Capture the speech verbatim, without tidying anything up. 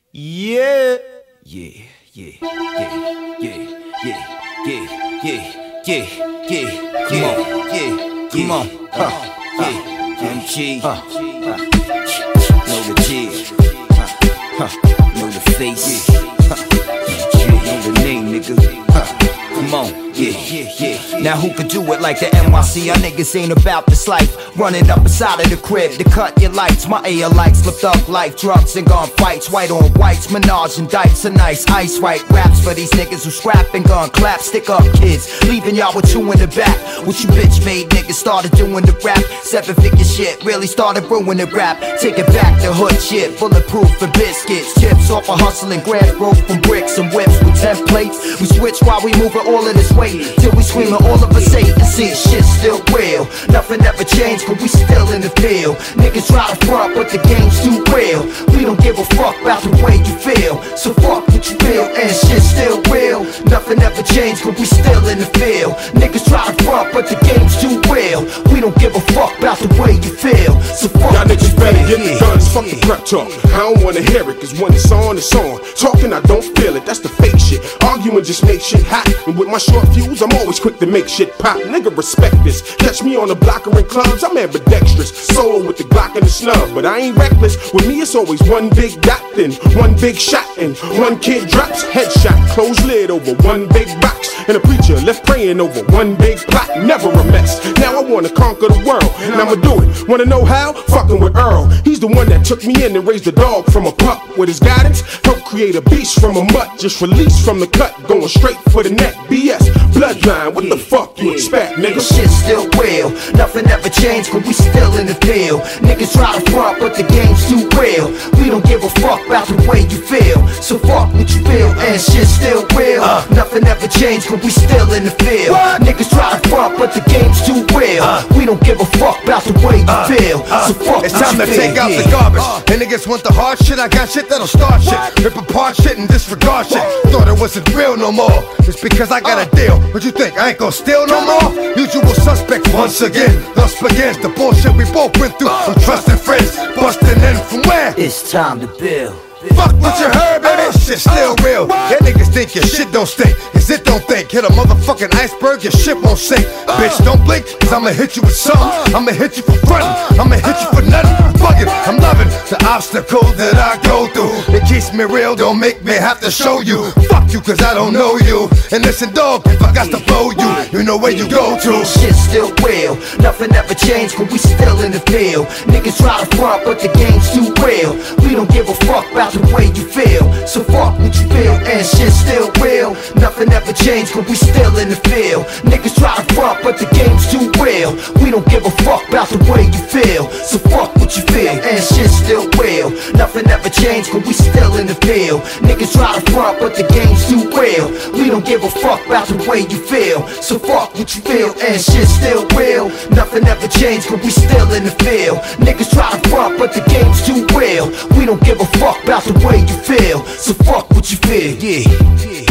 Yeah, yeah, yeah, yeah, yeah, yeah, yeah, yeah, yeah, yeah, come on, yeah, come on, uh, yeah, M G, uh, know the G, uh, uh, know the face, uh, know the name, nigga, uh, come on. Yeah, yeah, yeah. Now who could do it like the N Y C? Our niggas ain't about this life. Running up inside of the crib to cut your lights. My A L lights slipped up life, drugs and gun fights. White on whites, Menage and Dykes, a nice ice white raps for these niggas who scrap and gun clap. Stick up kids, leaving y'all with two in the back. What you bitch made niggas started doing the rap. Seven figure shit, really started ruining the rap. Take it back to hood shit, bulletproof for biscuits. Chips off a hustling, grass broke from bricks and whips with ten plates. We switch while we moving all of this weight. Till we screaming all of us hate and see shit still real. Nothing ever changed but we still in the field. Niggas try to front but the game's too real. We don't give a fuck about the way you feel. So fuck what you feel and shit still real. Nothing ever changed but we still in the field. Niggas try to front but the game's too real. We don't give a fuck about the way you feel. So fuck y'all niggas better get the guns, fuck the prep talk. I don't wanna hear it cause when it's on, it's on. Talking I don't feel it, that's the fake shit. Arguing just make shit hot. And with my short fuse I'm always quick to make shit pop. Nigga respect this. Catch me on the block or in clubs, I'm ambidextrous. Solo with the Glock and the snub, but I ain't reckless. With me it's always one big dot then one big shot and one kid drops. Headshot, closed lid over one big box. And a preacher left praying over one big plot. Never a mess. Now I wanna conquer the world and I'ma do it. Wanna know how? Fucking with Earl. He's the one that took me in and raised the dog from a pup. With his guidance, helped create a beast from a mutt. Just released from the cut, going straight for the neck. B S, bloodline, what the fuck you expect, nigga? Shit still real, nothing ever changed but we still in the field. Niggas try to front but the game's too real. We don't give a fuck about the way you feel. So fuck what you feel and shit still real. uh, Nothing ever changed but we still in the field. What? Niggas try to front but the game's too real. uh, We don't give a fuck about the way you uh, feel. uh, So fuck it's what time you to feel. take out yeah. the garbage. uh, And niggas want the hard shit, I got shit that'll start shit. Rip apart shit and disregard shit. Thought it wasn't real no more. It's because I got a deal. What you think, I ain't gon' steal no more? Usual suspects once again. Thus begins the bullshit we both went through. From trusted friends, busting in from where? It's time to build. Fuck what you heard, baby, shit still real. Yeah, niggas think your shit don't stink, cause it don't think. Hit a motherfucking iceberg, your shit won't sink. Bitch, don't blink, cause I'ma hit you with something. I'ma hit you for frontin', I'ma hit you for nothing. Fuck it, I'm loving the obstacles that I go through. It keeps me real, don't make me have to show you. Fuck you, cause I don't know you. And listen, dog, if I got to blow you, you know where you go to. Shit still real, nothing ever changed but we still in the field. Niggas try to front but the game's too real. We don't give a fuck about the way you feel. So fuck what you feel and shit still real. Nothing ever changed but we still in the field. Niggas try to front but the game's too real. We don't give a fuck about the way you feel. So fuck what you feel and shit still real. Nothing ever changed but we still in the field. Niggas try to front but the game's too real. We don't give a fuck about the way you feel. So fuck what you feel and shit still real. Nothing ever changed but we still in the field. Niggas try to front but the game's too real. We don't give a fuck about the way you feel. So fuck what you feel, yeah, yeah.